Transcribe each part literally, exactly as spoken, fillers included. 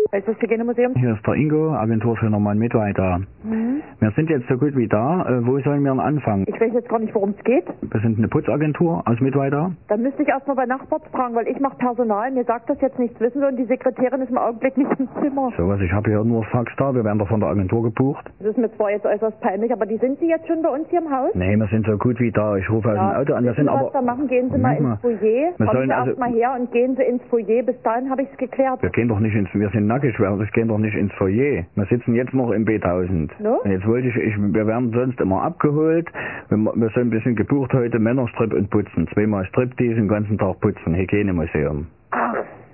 Ist das Hygienemuseum? Hier ist der Ingo, Agentur für Norman Mitarbeiter. Mhm. Wir sind jetzt so gut wie da. Äh, wo sollen wir denn anfangen? Ich weiß jetzt gar nicht, worum es geht. Wir sind eine Putzagentur aus Mitarbeiter. Dann müsste ich erstmal bei Nachbarn fragen, weil ich mache Personal. Mir sagt das jetzt nichts, wissen Sie, und die Sekretärin ist im Augenblick nicht im Zimmer. So was, ich habe hier nur Fax da. Wir werden doch von der Agentur gebucht. Das ist mir zwar jetzt äußerst peinlich, aber die sind Sie jetzt schon bei uns hier im Haus? Nee, wir sind so gut wie da. Ich rufe aus dem Auto an. Wir wissen sind Sie, was aber... da machen? Gehen Sie mal Moment ins Foyer. Wir Kommen sollen Sie also- erst mal her und gehen Sie ins Foyer. Bis dahin habe ich es geklärt. Wir gehen doch nicht ins... Wir sind nackig. Wir gehen doch nicht ins Foyer. Wir sitzen jetzt noch im B tausend. No? Und jetzt wollte ich... ich wir werden sonst immer abgeholt. Wir, wir sind ein bisschen gebucht heute. Männerstrip und Putzen. Zweimal Striptease, den ganzen Tag putzen. Hygienemuseum. Ach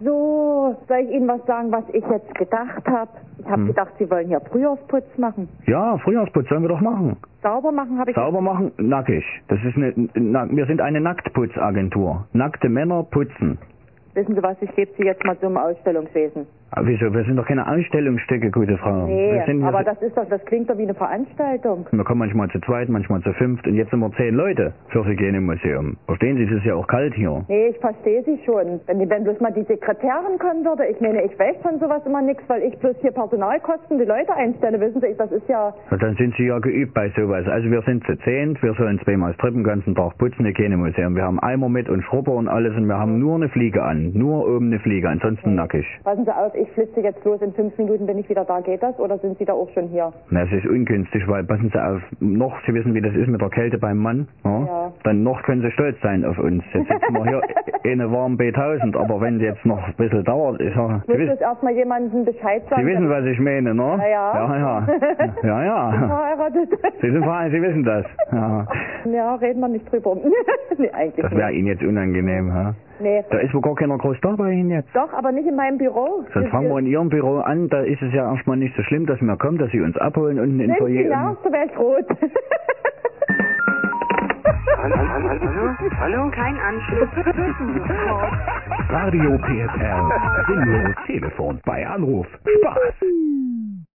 so, soll ich Ihnen was sagen, was ich jetzt gedacht habe? Ich habe Hm. gedacht, Sie wollen hier Frühjahrsputz machen. Ja, Frühjahrsputz sollen wir doch machen. Sauber machen habe ich... Sauber machen, nackig. Das ist eine, na, wir sind eine Nacktputzagentur. Nackte Männer putzen. Wissen Sie was, ich gebe Sie jetzt mal zum Ausstellungswesen. Aber wieso? Wir sind doch keine Ausstellungsstücke, gute Frau. Nee, wir sind, wir aber sind, das ist doch, das klingt doch wie eine Veranstaltung. wir kommen manchmal zu zweit, manchmal zu fünft und jetzt sind wir zehn Leute fürs Hygienemuseum. Verstehen Sie, es ist ja auch kalt hier. Nee, ich verstehe Sie schon. Wenn, die- wenn bloß mal die Sekretärin kommen würde, ich meine, ich weiß von sowas immer nichts, weil ich bloß hier Personalkosten die Leute einstelle, wissen Sie, das ist ja... Ja, dann sind Sie ja geübt bei sowas. Also wir sind zu zehn, wir sollen zweimal strippen, den ganzen Tag putzen, Hygienemuseum. Wir haben Eimer mit und Schrubber und alles und wir haben nur eine Fliege an. Nur oben eine Fliege, ansonsten nackig. Passen Sie auf, ich flitze jetzt los, in fünf Minuten bin ich wieder da, geht das? Oder sind Sie da auch schon hier? Na, es ist ungünstig, weil, passen Sie auf, noch, Sie wissen, wie das ist mit der Kälte beim Mann, ja? Ja. Dann noch können Sie stolz sein auf uns. Jetzt sitzen wir hier in eine warme B tausend, aber wenn es jetzt noch ein bisschen dauert, ist ja, Ich Sie, muss wissen, jetzt erstmal jemandem Bescheid sagen. Sie wissen, was ich meine, ne? Ja, ja. Ja, ja. Ja, ja. Verheiratet. Sie sind verheiratet, Sie wissen das. Ja. Ja, reden wir nicht drüber. nee, eigentlich Das wäre nicht. Ihnen jetzt unangenehm, ja? Nee. Da ist wohl gar keiner groß da bei Ihnen jetzt. Doch, aber nicht in meinem Büro. Sonst fangen wir in Ihrem Büro an, da ist es ja erstmal nicht so schlimm, dass wir kommen, dass Sie uns abholen unten im Wenn Sie Foyer. nervt, so wäre ich rot. Hallo? Hallo? Hallo? Kein Anschluss. Radio P S R. Sinnlos Telefon bei Anruf. Spaß.